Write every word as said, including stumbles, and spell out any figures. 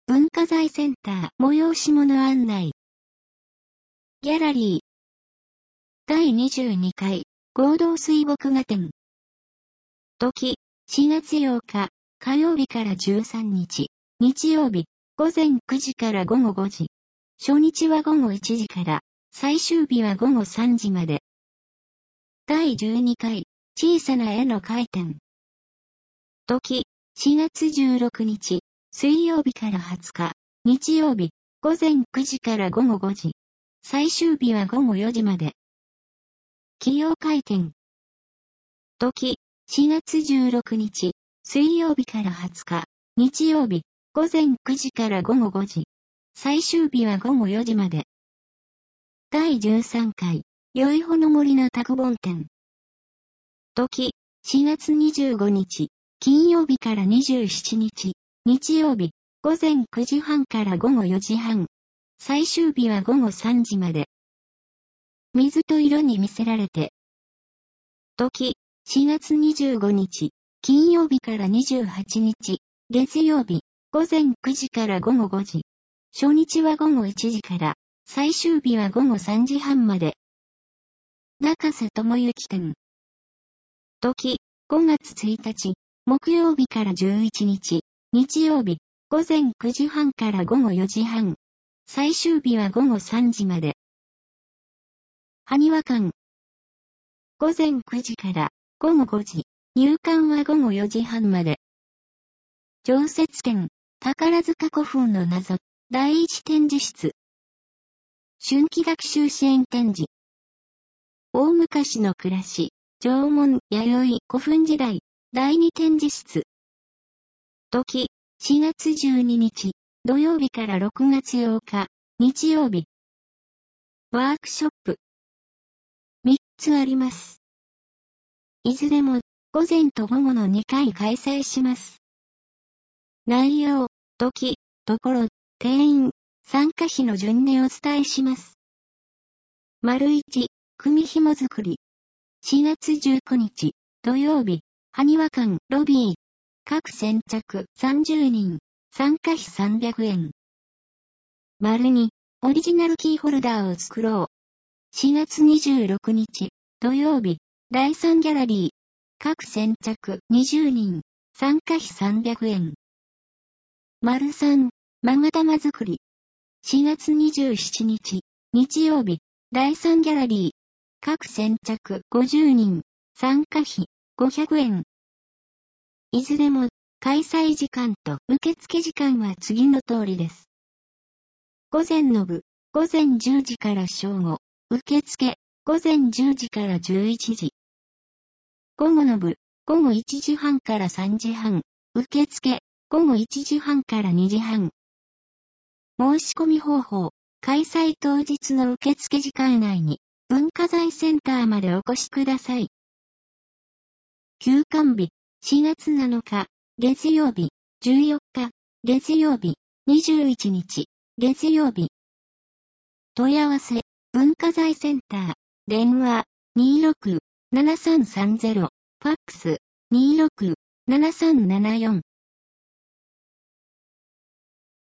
文化財センター催し物案内。ギャラリー。だいにじゅうにかい合同水墨画展。時、しがつようか、火曜日からじゅうさんにち、日曜日、午前くじから午後ごじ。初日は午後いちじから、最終日は午後さんじまで。だいじゅうにかい、小さな絵の回展。時、しがつじゅうろくにち、水曜日からはつか、日曜日、午前くじから午後ごじ。最終日は午後よじまで。起用回展。時、しがつじゅうろくにち、水曜日からはつか、日曜日、午前くじから午後ごじ。最終日は午後よじまで。だいじゅうさんかい、よいほの森の拓本展。時、しがつにじゅうごにち、金曜日からにじゅうしちにち、日曜日、午前くじはんから午後よじはん。最終日は午後さんじまで。水と色に魅せられて。時、しがつにじゅうごにち、金曜日からにじゅうはちにち、月曜日、午前くじから午後ごじ。初日は午後いちじから、最終日は午後さんじはんまで。中瀬智之展。時、ごがつついたち、木曜日からじゅういちにち、日曜日、午前くじはんから午後よじはん。最終日は午後さんじまで。埴輪館。午前くじから午後ごじ。入館は午後よじはんまで。常設展、宝塚古墳の謎、だいいち展示室。春季学習支援展示。大昔の暮らし、縄文、弥生、古墳時代、だいに展示室。時、しがつじゅうににち、土曜日からろくがつようか、日曜日。ワークショップ。みっつあります。いずれも、午前と午後のにかい開催します。内容、時、ところ、定員、参加費の順にお伝えします。丸いち、組紐作り。しがつじゅうくにち、土曜日、埴輪館ロビー。各先着さんじゅうにん、参加費さんびゃくえん。丸に、オリジナルキーホルダーを作ろう。しがつにじゅうろくにち、土曜日、だいさんギャラリー。各先着にじゅうにん、参加費さんびゃくえん。丸さん、勾玉作り。しがつにじゅうしちにち、日曜日、だいさんギャラリー。各先着ごじゅうにん、参加費ごひゃくえん。いずれも、開催時間と受付時間は次の通りです。午前の部、午前じゅうじから正午、受付、午前じゅうじからじゅういちじ。午後の部、午後いちじはんからさんじはん、受付、午後いちじはんからにじはん。申し込み方法、開催当日の受付時間内に、文化財センターまでお越しください。休館日、しがつなのか、月曜日、じゅうよっか、月曜日、にじゅういちにち、月曜日。問い合わせ、文化財センター、電話、にーろく ななさんさんゼロ、ファックス、にーろく ななさんななよん。